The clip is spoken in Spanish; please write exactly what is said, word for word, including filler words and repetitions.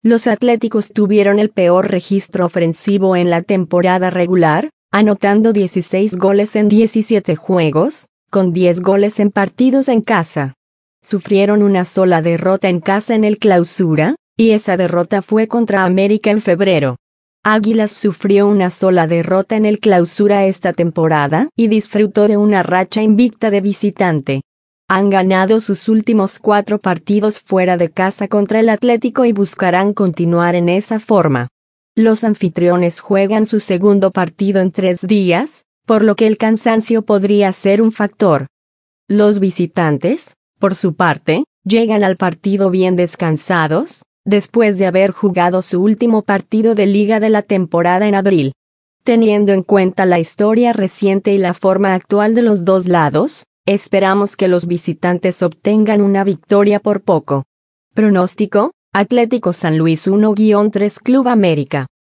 Los Atléticos tuvieron el peor registro ofensivo en la temporada regular, anotando dieciséis goles en diecisiete juegos, con diez goles en partidos en casa. Sufrieron una sola derrota en casa en el Clausura, y esa derrota fue contra América en febrero. Águilas sufrió una sola derrota en el Clausura esta temporada y disfrutó de una racha invicta de visitante. Han ganado sus últimos cuatro partidos fuera de casa contra el Atlético y buscarán continuar en esa forma. Los anfitriones juegan su segundo partido en tres días, por lo que el cansancio podría ser un factor. Los visitantes, por su parte, llegan al partido bien descansados, después de haber jugado su último partido de liga de la temporada en abril. Teniendo en cuenta la historia reciente y la forma actual de los dos lados, esperamos que los visitantes obtengan una victoria por poco. Pronóstico: Atlético San Luis uno a tres Club América.